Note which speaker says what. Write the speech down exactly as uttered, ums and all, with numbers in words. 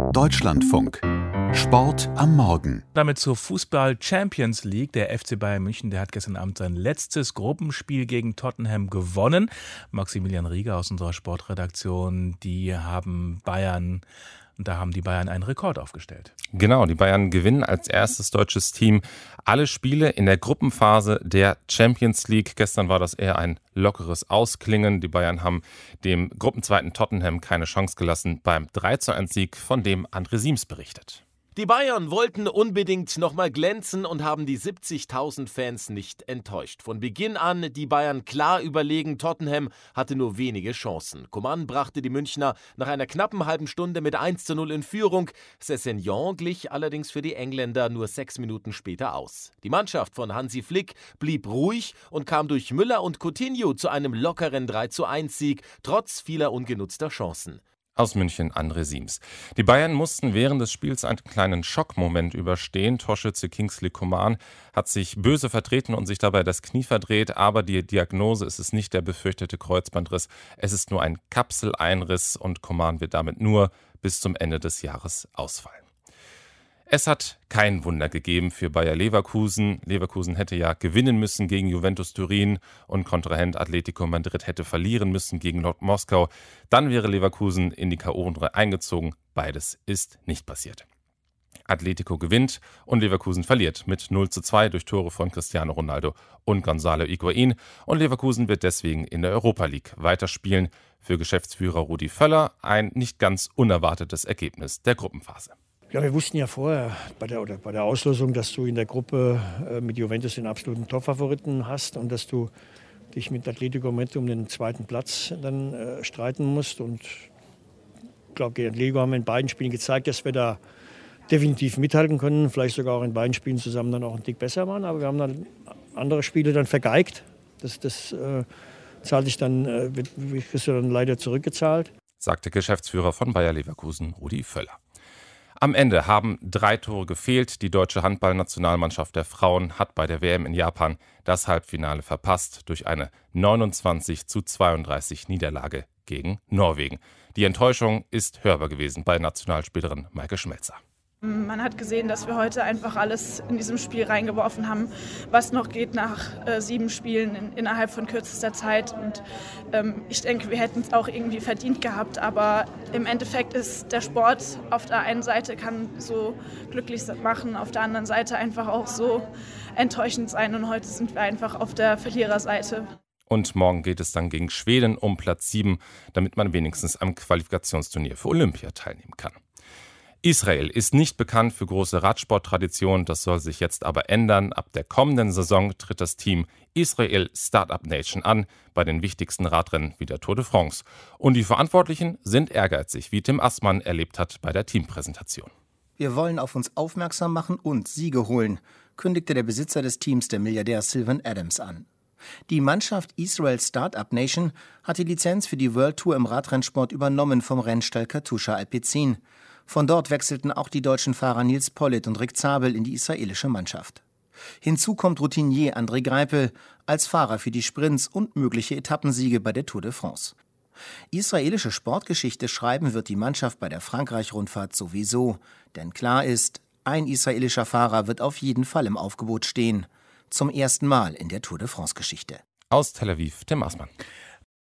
Speaker 1: Deutschlandfunk. Sport am Morgen.
Speaker 2: Damit zur Fußball-Champions League. Der F C Bayern München, der hat gestern Abend sein letztes Gruppenspiel gegen Tottenham gewonnen. Maximilian Rieger aus unserer Sportredaktion, die haben Bayern... Und da haben die Bayern einen Rekord aufgestellt.
Speaker 3: Genau, die Bayern gewinnen als erstes deutsches Team alle Spiele in der Gruppenphase der Champions League. Gestern war das eher ein lockeres Ausklingen. Die Bayern haben dem Gruppenzweiten Tottenham keine Chance gelassen beim drei zu eins Sieg, von dem André Siems berichtet.
Speaker 4: Die Bayern wollten unbedingt nochmal glänzen und haben die siebzigtausend Fans nicht enttäuscht. Von Beginn an die Bayern klar überlegen, Tottenham hatte nur wenige Chancen. Coman brachte die Münchner nach einer knappen halben Stunde mit eins zu null in Führung. Sessegnon glich allerdings für die Engländer nur sechs Minuten später aus. Die Mannschaft von Hansi Flick blieb ruhig und kam durch Müller und Coutinho zu einem lockeren drei zu eins Sieg, trotz vieler ungenutzter Chancen.
Speaker 3: Aus München André Siems. Die Bayern mussten während des Spiels einen kleinen Schockmoment überstehen. Torschütze Kingsley Coman hat sich böse vertreten und sich dabei das Knie verdreht. Aber die Diagnose ist es nicht der befürchtete Kreuzbandriss. Es ist nur ein Kapseleinriss und Coman wird damit nur bis zum Ende des Jahres ausfallen. Es hat kein Wunder gegeben für Bayer Leverkusen. Leverkusen hätte ja gewinnen müssen gegen Juventus Turin und Kontrahent Atletico Madrid hätte verlieren müssen gegen Lok Moskau. Dann wäre Leverkusen in die K O-Runde eingezogen. Beides ist nicht passiert. Atletico gewinnt und Leverkusen verliert mit null zu zwei durch Tore von Cristiano Ronaldo und Gonzalo Higuaín. Und Leverkusen wird deswegen in der Europa League weiterspielen. Für Geschäftsführer Rudi Völler ein nicht ganz unerwartetes Ergebnis der Gruppenphase.
Speaker 5: Ja, wir wussten ja vorher bei der, oder bei der Auslosung, dass du in der Gruppe äh, mit Juventus den absoluten Top-Favoriten hast und dass du dich mit Atletico Madrid um den zweiten Platz dann äh, streiten musst. Und ich glaube, gegen Atletico haben wir in beiden Spielen gezeigt, dass wir da definitiv mithalten können. Vielleicht sogar auch in beiden Spielen zusammen dann auch einen Tick besser waren. Aber wir haben dann andere Spiele dann vergeigt. Das, das äh, zahlt sich dann, äh, wird, wird dann leider zurückgezahlt.
Speaker 3: Sagte Geschäftsführer von Bayer Leverkusen Rudi Völler. Am Ende haben drei Tore gefehlt. Die deutsche Handballnationalmannschaft der Frauen hat bei der W M in Japan das Halbfinale verpasst durch eine neunundzwanzig zu zweiunddreißig Niederlage gegen Norwegen. Die Enttäuschung ist hörbar gewesen bei Nationalspielerin Maike Schmelzer.
Speaker 6: Man hat gesehen, dass wir heute einfach alles in diesem Spiel reingeworfen haben, was noch geht nach äh, sieben Spielen in, innerhalb von kürzester Zeit. Und ähm, ich denke, wir hätten es auch irgendwie verdient gehabt. Aber im Endeffekt ist der Sport auf der einen Seite kann so glücklich machen, auf der anderen Seite einfach auch so enttäuschend sein. Und heute sind wir einfach auf der Verliererseite.
Speaker 3: Und morgen geht es dann gegen Schweden um Platz sieben, damit man wenigstens am Qualifikationsturnier für Olympia teilnehmen kann. Israel ist nicht bekannt für große Radsporttradition, das soll sich jetzt aber ändern. Ab der kommenden Saison tritt das Team Israel Startup Nation an, bei den wichtigsten Radrennen wie der Tour de France. Und die Verantwortlichen sind ehrgeizig, wie Tim Assmann erlebt hat bei der Teampräsentation.
Speaker 7: Wir wollen auf uns aufmerksam machen und Siege holen, kündigte der Besitzer des Teams, der Milliardär Sylvan Adams, an. Die Mannschaft Israel Startup Nation hat die Lizenz für die World Tour im Radrennsport übernommen vom Rennstall Katusha Alpecin. Von dort wechselten auch die deutschen Fahrer Nils Politt und Rick Zabel in die israelische Mannschaft. Hinzu kommt Routinier André Greipel als Fahrer für die Sprints und mögliche Etappensiege bei der Tour de France. Israelische Sportgeschichte schreiben wird die Mannschaft bei der Frankreich-Rundfahrt sowieso. Denn klar ist, ein israelischer Fahrer wird auf jeden Fall im Aufgebot stehen. Zum ersten Mal in der Tour de France-Geschichte.
Speaker 3: Aus Tel Aviv, Tim Assmann.